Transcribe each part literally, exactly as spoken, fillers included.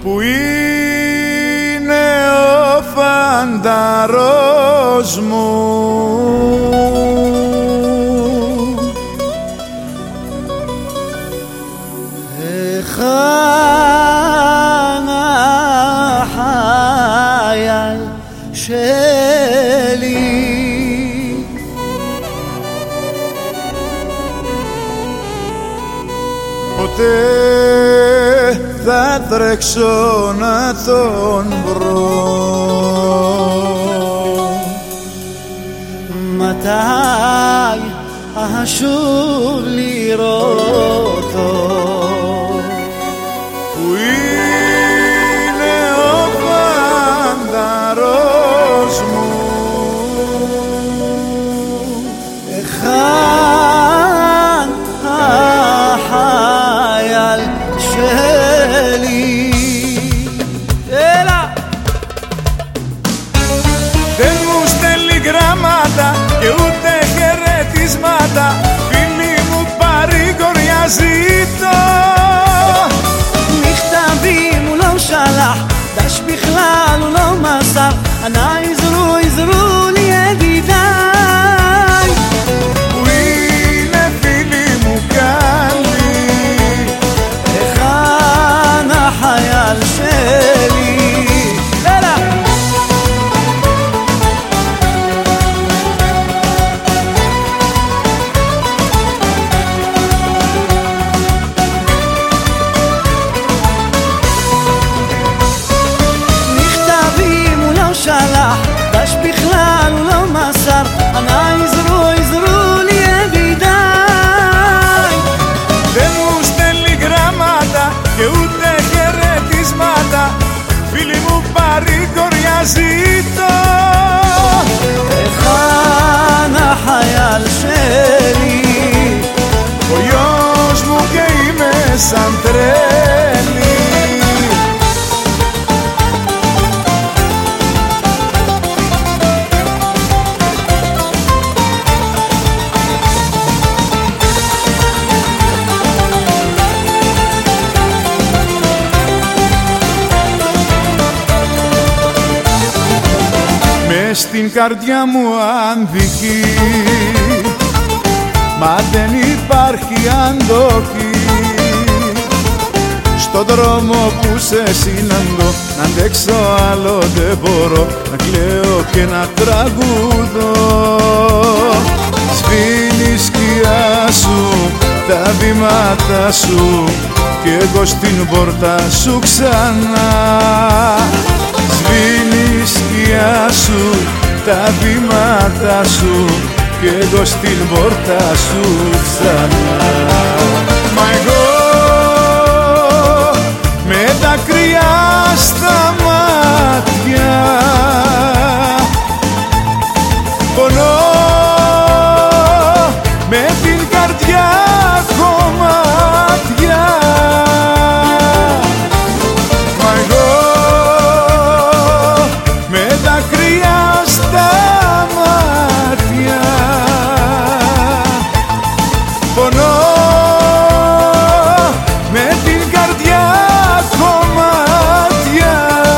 που είναι ο φανταρός μου. Εχάνα χάιαλ σέλι ποτέ θα τρέξω να τον βρω. Ματάι ασούλ λιρώτο που είναι ο φανταρός μου. Εχάν χάιαλ σέλι. Έλα! Δεν μου στέλνει γράμματα και ούτε χαιρετίσματα, φίλοι μου παρηγοριά ζητώ. מכתבי מולו שלח, דש בכלל הוא לא מסר, אנא עזרו עזרו לי ידידיי. Που είναι φίλοι μου καλοί, היכן החייל שלי? אלא! שלח, דש בכלל הוא לא מסר, אנא עזרו עזרו לי ידידיי. δεν μου στέλνει γράμματα και ούτε χαιρετίσματα, φίλοι μου παρηγοριά ζητώ. היכן החייל שלי? Ο γιος μου και είμαι σαν τρέλη. Μες στην καρδιά μου ανδική, μα δεν υπάρχει αντοχή. Στον δρόμο που σε συναντώ, να αντέξω άλλο δεν μπορώ, να κλαίω και να τραγουδώ. Σβήνει η σκιά σου, τα βήματα σου, κι εγώ στην πόρτα σου ξανά. Σβήνει η σκιά σου, τα βήματα σου, κι εγώ στην πόρτα σου ξανά. Μα εγώ με δάκρυα στα μάτια πονώ, με την καρδιά κομμάτια. Μα εγώ με δάκρυα στα μάτια πονώ, με την καρδιά κομμάτια.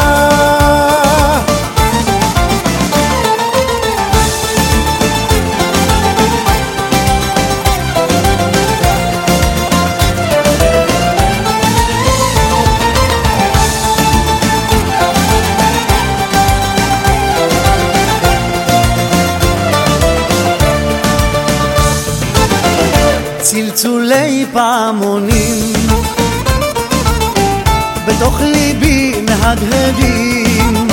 צלצולי פעמונים בתוך ליבי מהדהדים,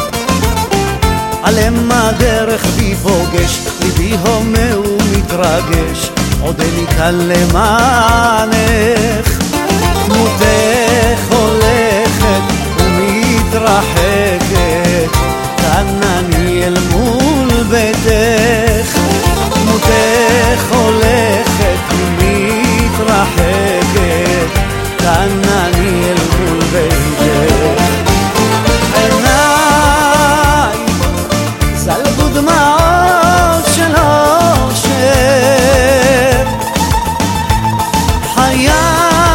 עליהם הדרך בי פוגש, ליבי הומה ומתרגש, עודני קל למענך. דמותך הולכת ומתרחקת, כאן אני אל מול ביתך. דמותך הולכת ומתרחקת, כאן אני אל מול ביתך. עיניי זלגו דמעות של אושר, חיי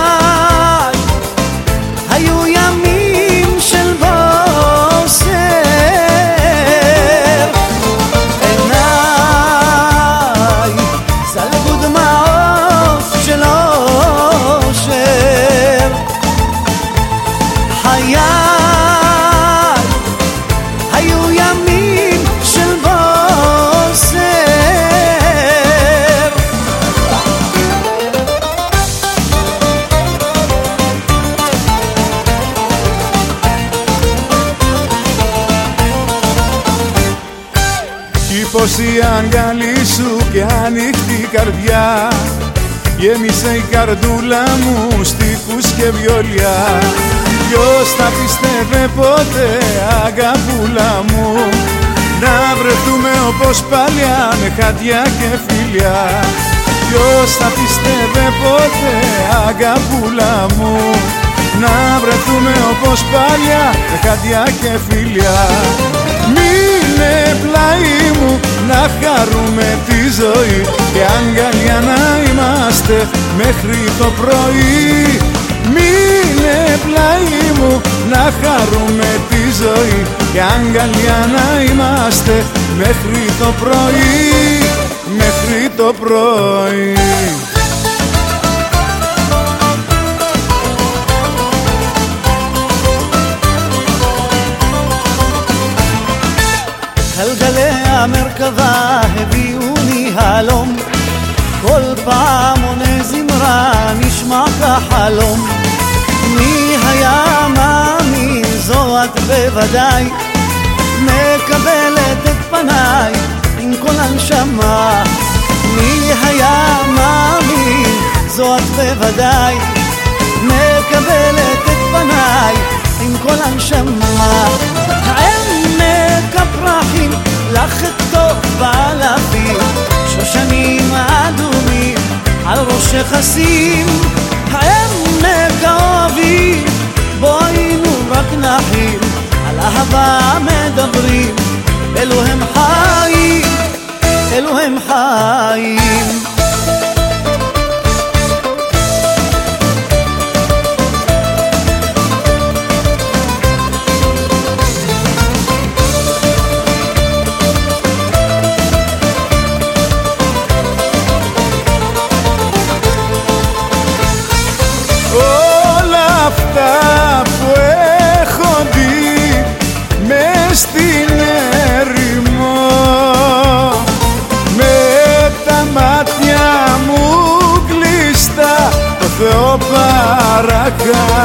πως η αγκαλή σου και ανοιχτή καρδιά γέμισε η καρδούλα μου στίχους και βιολιά. Ποιος θα πίστευε ποτέ, αγαπούλα μου, να βρεθούμε όπως παλιά με χαντιά και φιλιά. Ποιος θα πίστευε ποτέ, αγαπούλα μου, να βρεθούμε όπως παλιά με χαντιά και φιλιά. Μείνε πλάι μου να χαρούμε τη ζωή και αγκαλιά να είμαστε μέχρι το πρωί. Μείνε πλάι μου να χαρούμε τη ζωή και αγκαλιά να είμαστε μέχρι το πρωί, μέχρι το πρωί. גלגלי המרכבה הביאוני הלום, כל פעם עונה זמרה נשמע כחלום. מי היה מאמין, זו את בוודאי, מקבלת את פניי עם כל הנשמה. מי היה מאמין, זו את בוודאי, מקבלת את פניי עם כל הנשמה. העמק הפרחים לך טוב בעלבים, שושנים אדומים על ראשך אשים. העמק האוהבים בו היינו רק נחים, על אהבה מדברים, אלו הם חיים, אלו הם חיים. Στην έρημο με τα μάτια μου κλειστά, το Θεό παρακαλώ.